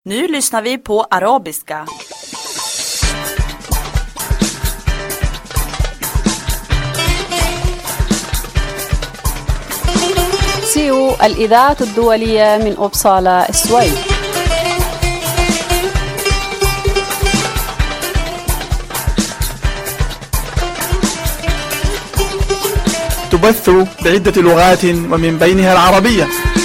Nu lyssnar vi på arabiska. سيو الإذاعة الدولية من أوبسالا السويد. تبث بعدة لغات ومن بينها العربية.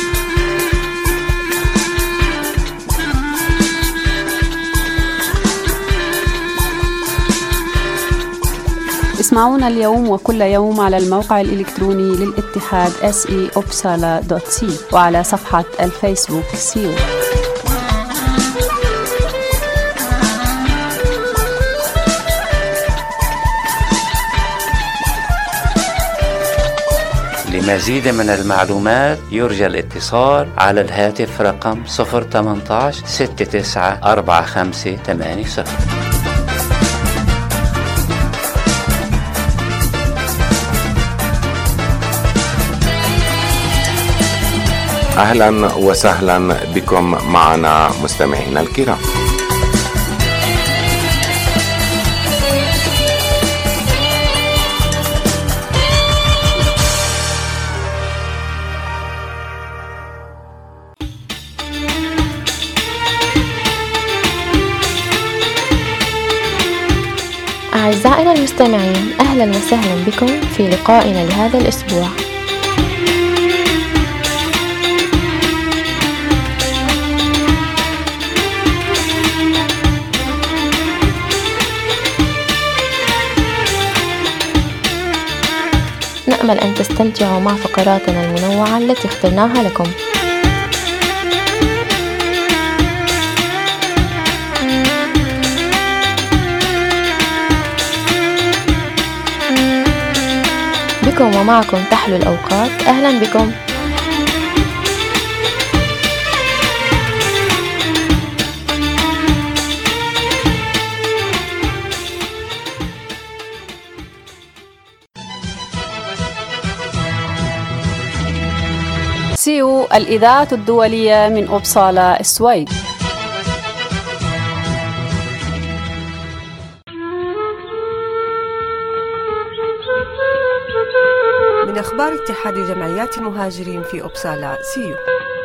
اسمعونا اليوم وكل يوم على الموقع الإلكتروني للاتحاد se.opsala.c وعلى صفحة الفيسبوك سيو. لمزيد من المعلومات يرجى الاتصال على الهاتف رقم 018 694580. أهلا وسهلا بكم معنا مستمعينا الكرام. أعزائنا المستمعين، أهلا وسهلا بكم في لقائنا لهذا الأسبوع. نأمل أن تستمتعوا مع فقراتنا المنوعة التي اخترناها لكم. بكم ومعكم تحلو الأوقات. أهلا بكم. سيو الإذاعة الدولية من أوبسالا السويد. من أخبار اتحاد جمعيات المهاجرين في أوبسالا سيو.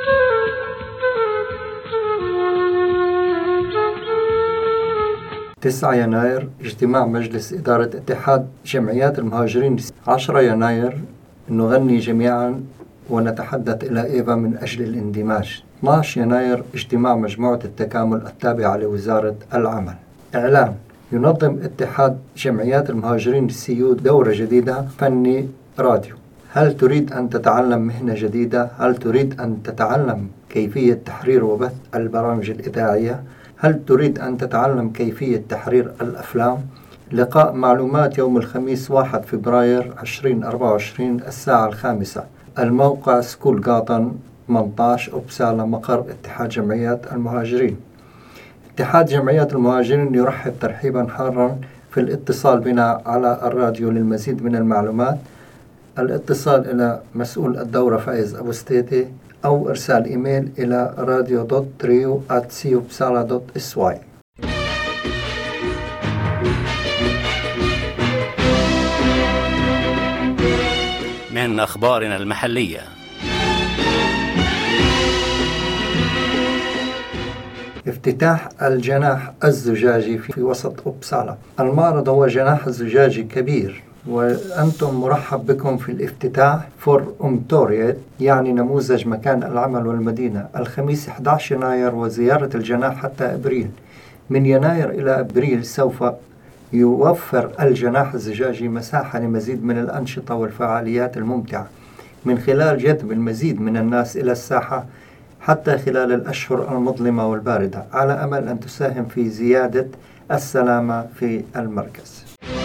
تسعة يناير اجتماع مجلس إدارة اتحاد جمعيات المهاجرين. 10 يناير نغني جميعا ونتحدث إلى إيفا من أجل الاندماج. 12 يناير اجتماع مجموعة التكامل التابعة لوزارة العمل. إعلان: ينظم اتحاد جمعيات المهاجرين السيو دورة جديدة فني راديو. هل تريد أن تتعلم مهنة جديدة؟ هل تريد أن تتعلم كيفية تحرير وبث البرامج الإذاعية؟ هل تريد أن تتعلم كيفية تحرير الأفلام؟ لقاء معلومات يوم الخميس 1 فبراير 2024 الساعة 5. الموقع سكول قاطن 18 أوبسالا، مقر اتحاد جمعيات المهاجرين. اتحاد جمعيات المهاجرين يرحب ترحيبا حارا في الاتصال بنا على الراديو للمزيد من المعلومات. الاتصال إلى مسؤول الدورة فايز أبو ستيتي أو إرسال إيميل إلى radio.trio@siopsala.sy. من أخبارنا المحلية. افتتاح الجناح الزجاجي في وسط أوبسالا. المعرض هو جناح الزجاجي كبير، وأنتم مرحب بكم في الافتتاح فور أمتوريت، يعني نموذج مكان العمل والمدينة. الخميس 11 يناير وزيارة الجناح حتى أبريل. من يناير إلى أبريل سوف يوفر الجناح الزجاجي مساحة لمزيد من الأنشطة والفعاليات الممتعة من خلال جذب المزيد من الناس إلى الساحة حتى خلال الأشهر المظلمة والباردة، على أمل أن تساهم في زيادة السلامة في المركز.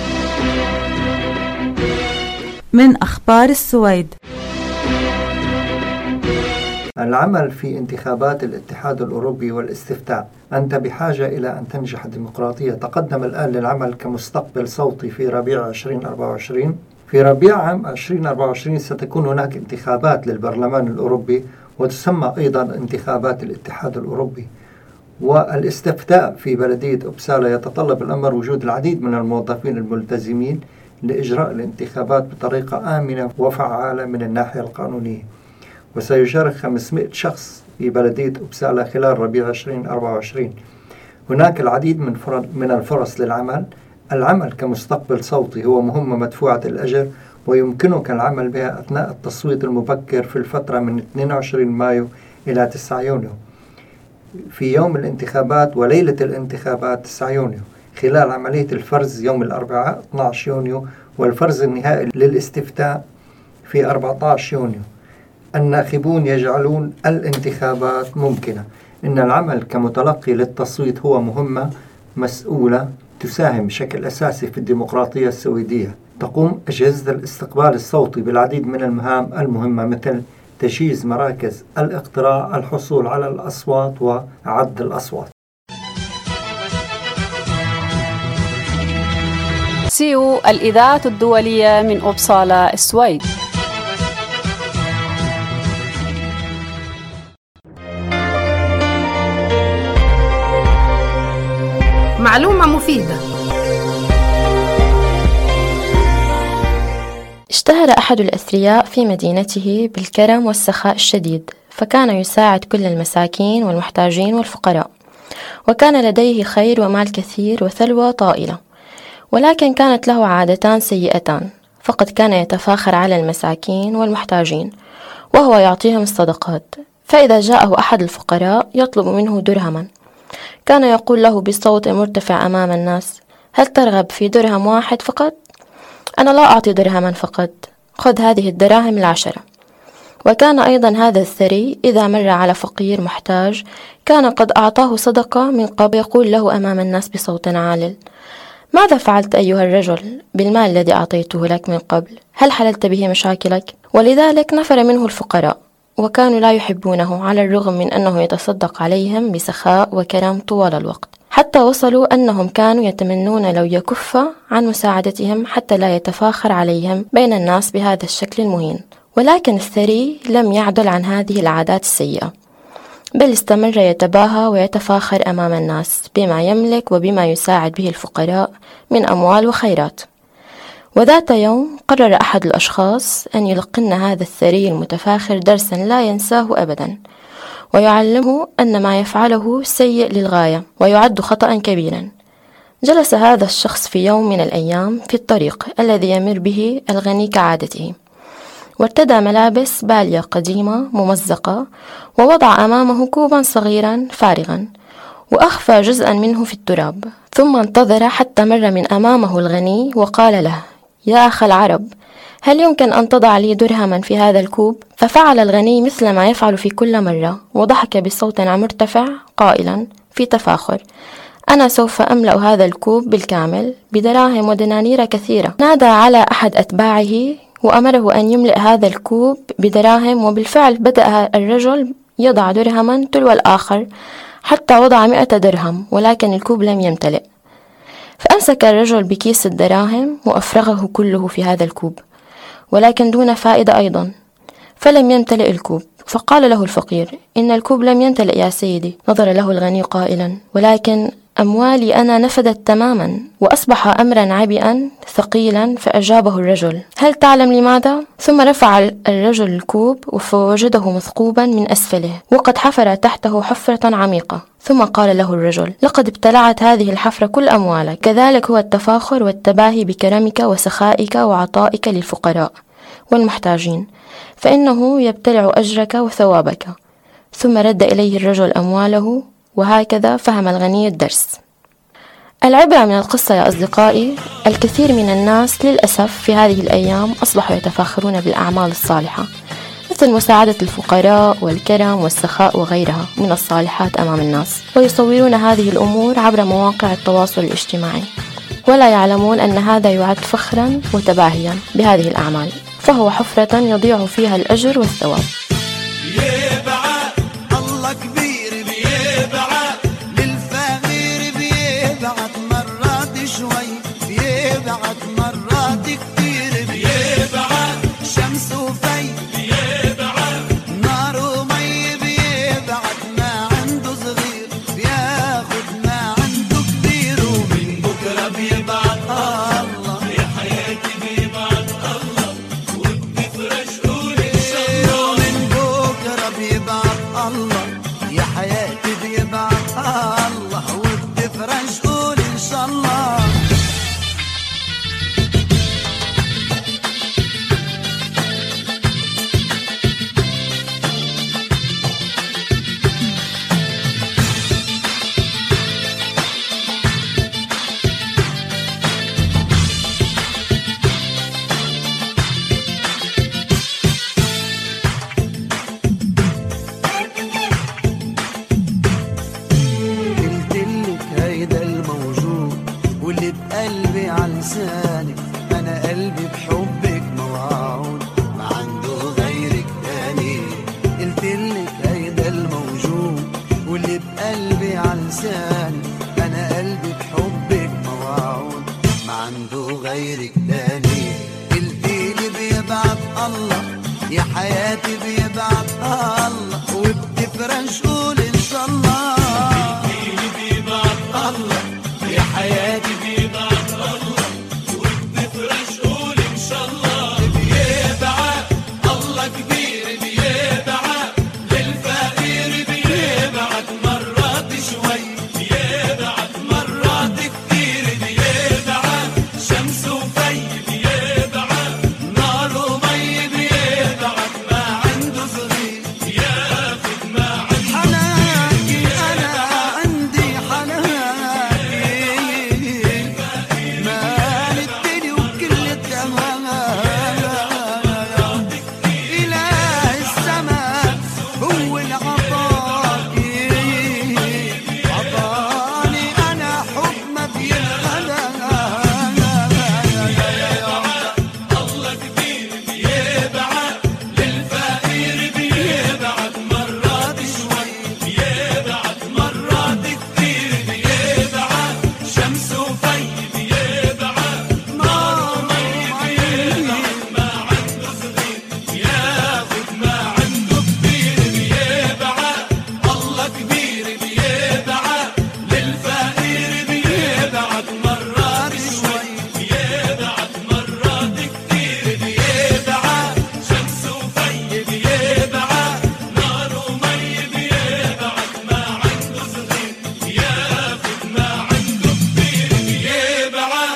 من أخبار السويد. العمل في انتخابات الاتحاد الأوروبي والاستفتاء. أنت بحاجة إلى أن تنجح الديمقراطية. تقدم الآن للعمل كمستقبل صوتي في ربيع 2024. في ربيع عام 2024 ستكون هناك انتخابات للبرلمان الأوروبي، وتسمى أيضا انتخابات الاتحاد الأوروبي، والاستفتاء في بلدية أبسالا يتطلب الأمر وجود العديد من الموظفين الملتزمين لإجراء الانتخابات بطريقة آمنة وفعالة من الناحية القانونية. وسيشارك 500 شخص في بلدية أبسالا خلال ربيع 2024. هناك العديد من الفرص للعمل. العمل كمستقبل صوتي هو مهمة مدفوعة الأجر، ويمكنك العمل بها أثناء التصويت المبكر في الفترة من 22 مايو إلى 9 يونيو، في يوم الانتخابات وليلة الانتخابات 9 يونيو، خلال عملية الفرز يوم الأربعاء 12 يونيو، والفرز النهائي للاستفتاء في 14 يونيو. الناخبون يجعلون الانتخابات ممكنة. إن العمل كمتلقي للتصويت هو مهمة مسؤولة تساهم بشكل أساسي في الديمقراطية السويدية. تقوم أجهزة الاستقبال الصوتي بالعديد من المهام المهمة مثل تجهيز مراكز الاقتراع، الحصول على الأصوات وعد الأصوات. سيو الإذاعة الدولية من أبسالا السويد. معلومة مفيدة. اشتهر أحد الأثرياء في مدينته بالكرم والسخاء الشديد، فكان يساعد كل المساكين والمحتاجين والفقراء، وكان لديه خير ومال كثير وثروة طائلة. ولكن كانت له عادتان سيئتان، فقد كان يتفاخر على المساكين والمحتاجين وهو يعطيهم الصدقات. فإذا جاءه أحد الفقراء يطلب منه درهما، كان يقول له بصوت مرتفع أمام الناس: هل ترغب في درهم واحد فقط؟ أنا لا أعطي درهما فقط، خذ هذه الدراهم 10. وكان أيضا هذا الثري إذا مر على فقير محتاج كان قد أعطاه صدقة من قبل، يقول له أمام الناس بصوت عال: ماذا فعلت أيها الرجل بالمال الذي أعطيته لك من قبل؟ هل حللت به مشاكلك؟ ولذلك نفر منه الفقراء، وكانوا لا يحبونه على الرغم من أنه يتصدق عليهم بسخاء وكرم طوال الوقت، حتى وصلوا أنهم كانوا يتمنون لو يكف عن مساعدتهم حتى لا يتفاخر عليهم بين الناس بهذا الشكل المهين. ولكن الثري لم يعدل عن هذه العادات السيئة، بل استمر يتباهى ويتفاخر أمام الناس بما يملك وبما يساعد به الفقراء من أموال وخيرات. وذات يوم قرر أحد الأشخاص أن يلقن هذا الثري المتفاخر درسا لا ينساه أبدا، ويعلمه أن ما يفعله سيء للغاية ويعد خطأ كبيرا. جلس هذا الشخص في يوم من الأيام في الطريق الذي يمر به الغني كعادته، وارتدى ملابس بالية قديمة ممزقة، ووضع أمامه كوبا صغيرا فارغا وأخفى جزءا منه في التراب، ثم انتظر حتى مر من أمامه الغني وقال له: يا أخ العرب، هل يمكن أن تضع لي درهما في هذا الكوب؟ ففعل الغني مثل ما يفعل في كل مرة، وضحك بصوت مرتفع قائلا في تفاخر: أنا سوف أملأ هذا الكوب بالكامل بدراهم ودنانير كثيرة. نادى على أحد أتباعه وأمره أن يملئ هذا الكوب بدراهم، وبالفعل بدأ الرجل يضع درهما تلو الآخر حتى وضع 100 درهم، ولكن الكوب لم يمتلئ. فأمسك الرجل بكيس الدراهم وأفرغه كله في هذا الكوب، ولكن دون فائدة أيضا، فلم يمتلئ الكوب. فقال له الفقير: إن الكوب لم يمتلئ يا سيدي. نظر له الغني قائلا: ولكن أموالي أنا نفدت تماما. وأصبح أمرا عبئا ثقيلا. فأجابه الرجل: هل تعلم لماذا؟ ثم رفع الرجل الكوب فوجده مثقوبا من أسفله، وقد حفر تحته حفرة عميقة. ثم قال له الرجل: لقد ابتلعت هذه الحفرة كل أموالك. كذلك هو التفاخر والتباهي بكرمك وسخائك وعطائك للفقراء والمحتاجين، فإنه يبتلع أجرك وثوابك. ثم رد إليه الرجل أمواله. وهكذا فهم الغني الدرس. العبرة من القصة يا أصدقائي: الكثير من الناس للأسف في هذه الأيام أصبحوا يتفاخرون بالأعمال الصالحة، مثل مساعدة الفقراء والكرم والسخاء وغيرها من الصالحات أمام الناس، ويصورون هذه الأمور عبر مواقع التواصل الاجتماعي، ولا يعلمون أن هذا يعد فخرا وتباهيا بهذه الأعمال، فهو حفرة يضيع فيها الأجر والثواب. نار ومي بيبعت ما عنده صغير، إنسان، أنا قلبي بحبك موعود، ما عنده غيرك تاني. قلبي بيبعت الله، يا حياتي بيبعت الله، وبتفرش قول إن شاء الله. قلبي بيبعت الله، يا حياتي بيبعت الله، وبتفرش قول إن شاء الله. بيبعت الله كبير، بيبعت للفقير، بيبعت مرات شوي، بيبعت مرات كتير، بيبعت شمس وفي، بيبعت نار ومي، بيبعت ما عنده صغير ياخد ما عنده. حناكي أنا عندي حناكي، مال الدنيا وكل التمام، إله السماء هو العطاكي، عطاني أنا حب ما بينغلى. الله كبير، بيبعت للفقير، بيبعت مرات شوي، بيبعت مرات كتير، بيبعت شمس وفي، بيبعت نار ومي، بيبعت ما عنده صغير ياخد ما عنده كبير. بيبعت الله كبير، بيبعت للفقير، بيبعت مرات شوي، بيبعت مرات كتير، بيبعت شمس وفي، بيبعت نار ومي، بيبعت ما عنده صغير ياخد ما عنده كبير. بيبعت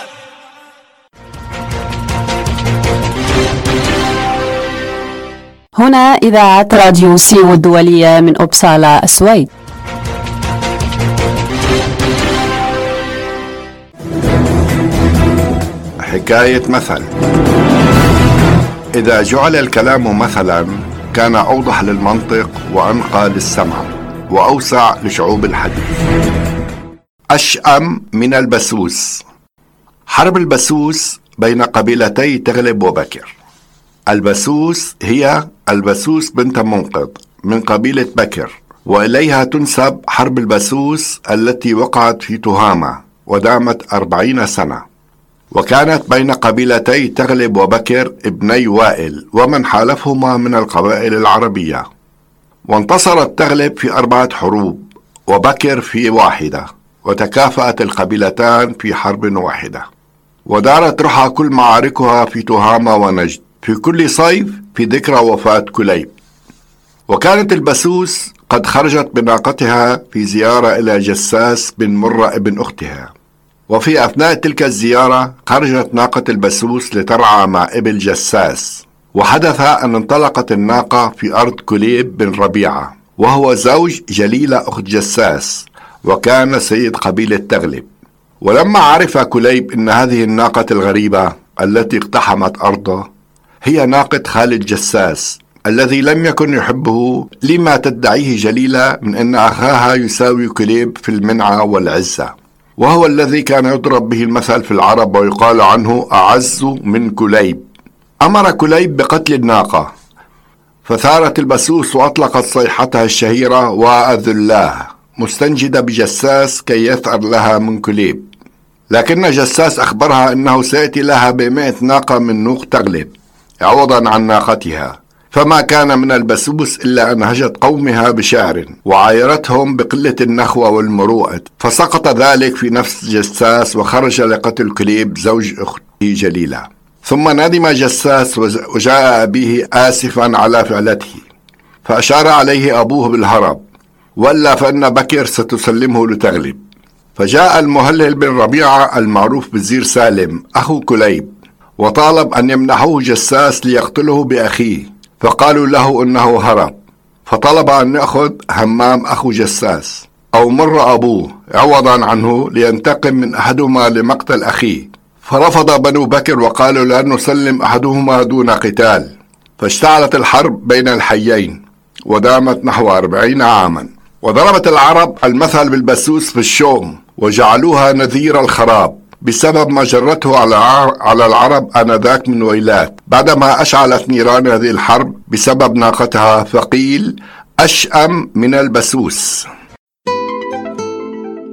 هنا إذاعة راديو سيو الدولية من أوبسالا السويد. حكاية مثل. إذا جعل الكلام مثلا كان أوضح للمنطق وأنقى للسمع وأوسع لشعوب الحديث. أشأم من البسوس. حرب البسوس بين قبيلتي تغلب وبكر. البسوس هي البسوس بنت منقذ من قبيلة بكر، وإليها تنسب حرب البسوس التي وقعت في تهامة ودامت 40 سنة، وكانت بين قبيلتي تغلب وبكر ابني وائل ومن حالفهما من القبائل العربية. وانتصرت تغلب في 4 حروب وبكر في واحدة، وتكافأت القبيلتان في حرب واحدة، ودارت رحى كل معاركها في تهامة ونجد في كل صيف في ذكرى وفاة كليب. وكانت البسوس قد خرجت بناقتها في زيارة إلى جساس بن مرة ابن أختها، وفي أثناء تلك الزيارة خرجت ناقة البسوس لترعى مع ابن جساس، وحدث أن انطلقت الناقة في أرض كليب بن ربيعة وهو زوج جليلة أخت جساس، وكان سيد قبيلة تغلب. ولما عرف كليب أن هذه الناقة الغريبة التي اقتحمت أرضه هي ناقة خالد جساس الذي لم يكن يحبه لما تدعيه جليلة من أن أخاها يساوي كليب في المنعة والعزة، وهو الذي كان يضرب به المثل في العرب ويقال عنه أعز من كليب. أمر كليب بقتل الناقة، فثارت البسوس وأطلقت صيحتها الشهيرة وأذلاه مستنجدة بجساس كي يثأر لها من كليب، لكن جساس أخبرها أنه سيأتي لها ب100 ناقة من نوق تغلب عوضا عن ناقتها، فما كان من البسوس إلا أن هجت قومها بشعر وعايرتهم بقلة النخوة والمروءة، فسقط ذلك في نفس جساس وخرج لقتل كليب زوج أخته جليلة. ثم ندم جساس وجاء أبيه آسفا على فعلته، فأشار عليه أبوه بالهرب، ولا فإن بكر ستسلمه لتغلب. فجاء المهلل بن ربيعة المعروف بالزير سالم أخو كليب، وطالب أن يمنحوه جساس ليقتله بأخيه، فقالوا له أنه هرب، فطلب أن يأخذ همام أخو جساس أو مر أبوه عوضا عنه لينتقم من أحدهما لمقتل أخيه، فرفض بنو بكر وقالوا لا نسلم أحدهما دون قتال. فاشتعلت الحرب بين الحيين ودامت نحو 40 عاما. وضربت العرب المثل بالبسوس في الشوم وجعلوها نذير الخراب بسبب ما جرته على العرب آنذاك من ويلات بعدما أشعلت نيران هذه الحرب بسبب ناقتها، فقيل أشأم من البسوس.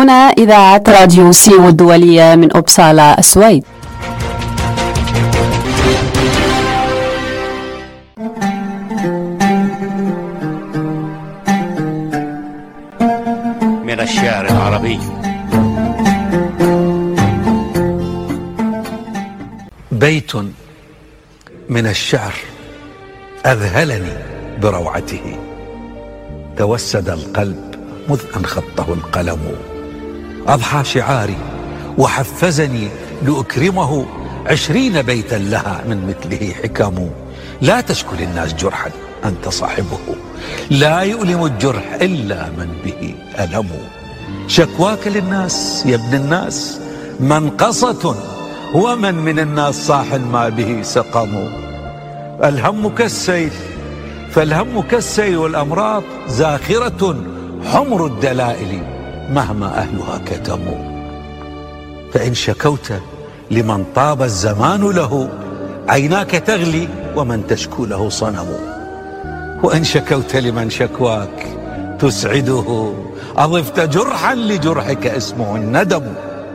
هنا إذاعة راديو سيو الدولية من أوبسالا السويد. من الشعر العربي. بيت من الشعر أذهلني بروعته، توسد القلب مذ أن خطه القلم، أضحى شعاري وحفزني لأكرمه 20 بيتا لها من مثله حكم. لا تشكل الناس جرحا أنت صاحبه، لا يؤلم الجرح إلا من به ألم. شكواك للناس يا ابن الناس منقصة، ومن من الناس صاح ما به سقم. الهم كالسيل فالهم كالسيل، والأمراض زاخرة حمر الدلائل مهما أهلها كتموا. فإن شكوت لمن طاب الزمان له، عيناك تغلي ومن تشكو له صنم. وإن شكوت لمن شكواك تسعده، أضفت جرحا لجرحك اسمه الندم.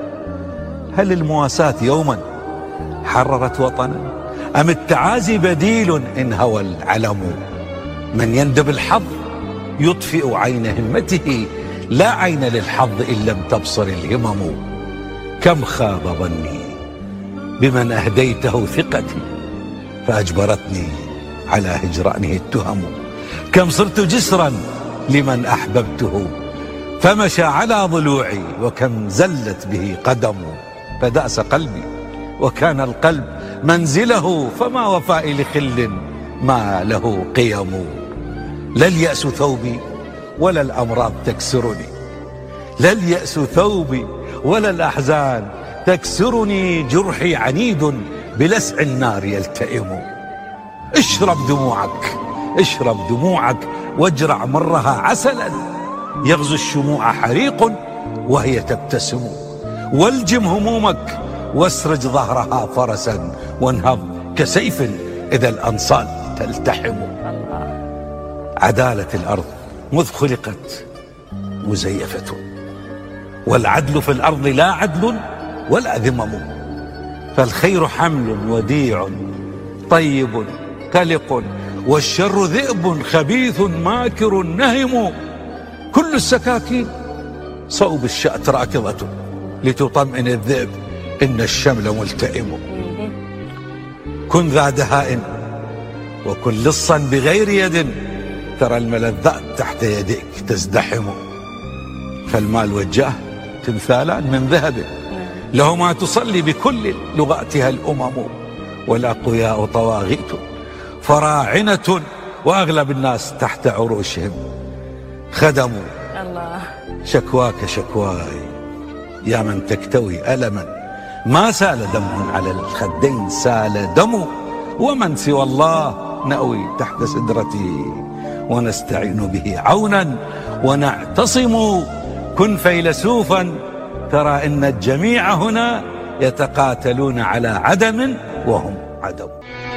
هل المواساة يوما حررت وطنا، أم التعازي بديل إن هوى العلم؟ من يندب الحظ يطفئ عين همته، لا عين للحظ إن لم تبصر الهمم. كم خاب ظني بمن أهديته ثقتي، فأجبرتني على هجرانه التهم. كم صرت جسرا لمن أحببته، فمشى على ضلوعي، وكم زلت به قدم. فدأس قلبي وكان القلب منزله، فما وفائي لخل ما له قيم. لا اليأس ثوبي ولا الأمراض تكسرني، لا اليأس ثوبي ولا الأحزان تكسرني. جرحي عنيد بلسع النار يلتئم. اشرب دموعك اشرب دموعك، واجرع مرها عسلا. يغزو الشموع حريق وهي تبتسم. والجم همومك واسرج ظهرها فرسا، وانهض كسيف إذا الأنصال تلتحم. عدالة الأرض مذ خلقت مزيفة، والعدل في الأرض لا عدل ولا ذمم. فالخير حمل وديع طيب قلق، والشر ذئب خبيث ماكر نهم. كل السكاكين صوب الشأت راكضة، لتطمئن الذئب إن الشمل ملتئم. كن ذا دهاء وكن لصا بغير يد، ترى الملذات تحت يديك تزدحم. فالمال والجاه تمثالان من ذهب، لهما تصلي بكل لغاتها الأمم. والأقوياء طواغيت فراعنة، وأغلب الناس تحت عروشهم خدموا. شكواك شكواي يا من تكتوي ألما، ما سال دم على الخدين سال دم. ومن سوى الله نأوي تحت سدرته، ونستعين به عونا ونعتصم. كن فيلسوفا ترى إن الجميع هنا يتقاتلون على عدم وهم عدم.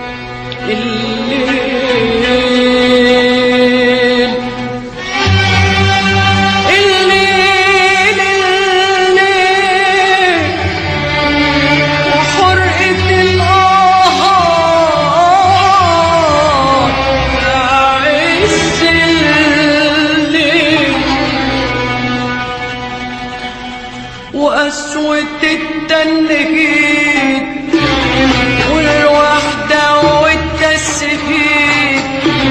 وقسوة التنهيد والوحدة والتسهيد،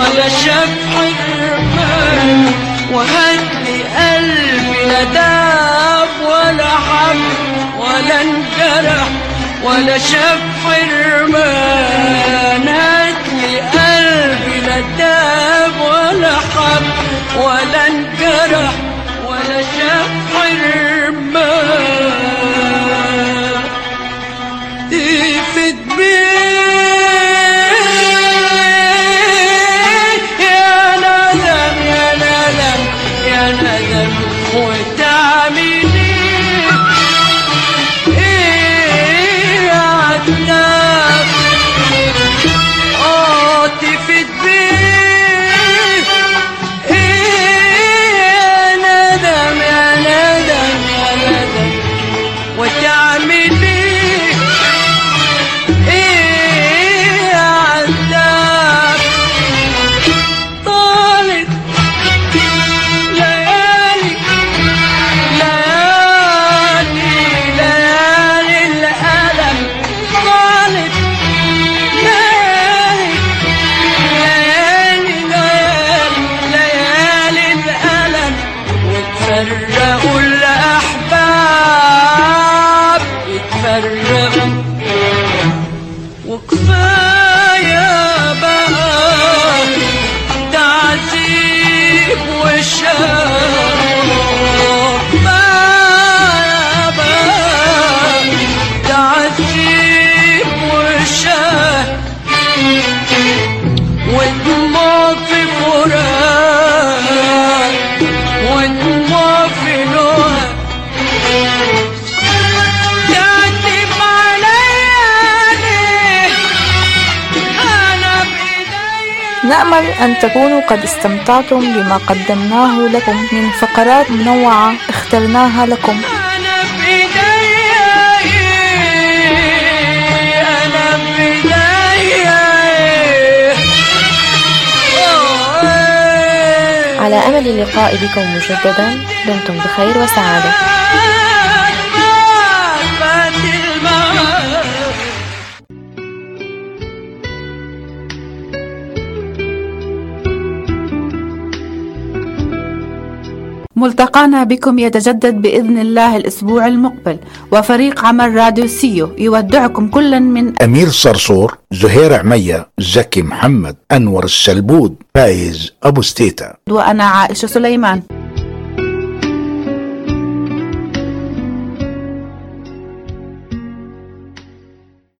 ولا شاف حرمان، وهدي قلبي لا داب ولا حب ولا انجرح ولا شاف حرمان. هدي قلبي لا داب ولا حب ولا انجرح ولا شاف حرمان. تفت بيه يا ندم يا ندم يا ندم، وتعمل ايه يا عتاب؟ تفت بيه ايه يا ندم يا ندم يا ندم، وتعمل ايه يا عتاب؟ طالت ليالي ليالي ليالي الألم، طالت ليالي ليالي ليالي ليالي الألم، وتفرقوا الأحباب يتفرقوا، وكفاية بقى تعذيب وشاق، كفاية بقى تعذيب وشاق، ودموع في فراق ودموع في لوع. تعتب عليا أنا بإيديا. نأمل أن تكونوا قد استمتعتم بما قدمناه لكم من فقرات منوعة اخترناها لكم. أنا بإيديا أنا بإيديا. على أمل اللقاء بكم مجددا، دمتم بخير وسعادة. ملتقانا بكم يتجدد بإذن الله الأسبوع المقبل، وفريق عمل راديو سيو يودعكم كلا من أمير صرصور، زهير عمية، زكي محمد، أنور السلبود، فايز أبو ستيتا، وأنا عائشة سليمان.